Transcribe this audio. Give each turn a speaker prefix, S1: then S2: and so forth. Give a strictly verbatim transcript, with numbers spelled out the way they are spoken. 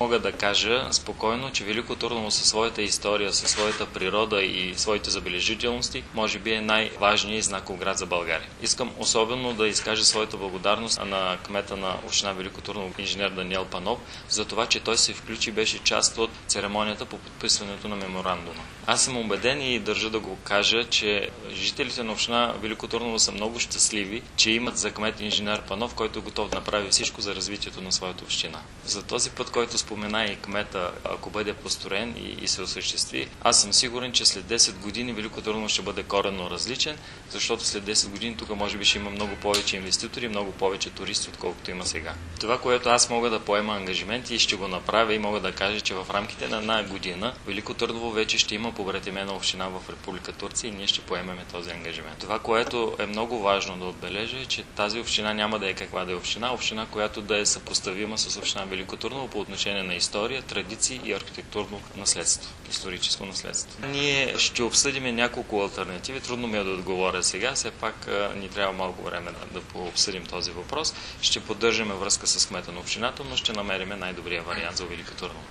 S1: мога да кажа спокойно, че Велико Търново със своята история, със своята природа и своите забележителности, може би е най-важният и знаков град за България. Искам особено да изкажа своята благодарност на кмета на община Велико Търново, инженер Даниел Панов, за това, че той се включи и беше част от церемонията по подписването на меморандума. Аз съм убеден и държа да го кажа, че жителите на община Велико Търново са много щастливи, че имат за кмет инженер Панов, който е готов да направи всичко за развитието на своята община. За този път, който спомена и кмета, ако бъде построен и, и се осъществи, аз съм сигурен, че след десет години Велико Търново ще бъде коренно различен, защото след десет години тук може би ще има много повече инвеститори, много повече туристи, отколкото има сега. Това, което аз мога да поема ангажимент и ще го направя и мога да кажа, че в рамките на една година Велико Търново вече ще има побратимена община в Република Турция и ние ще поемеме този ангажимент. Това, което е много важно да отбележа, е, че тази община няма да е каква да е община, община, която да е съпоставима с община Велико Търново по отношение на история, традиции и архитектурно наследство, историческо наследство. Ние ще обсъдим няколко алтернативи, трудно ми е да отговоря сега, все пак ни трябва малко време да, да пообсъдим този въпрос. Ще поддържаме връзка с кмета на общината, но ще намерим най-добрия вариант за Велико Търново.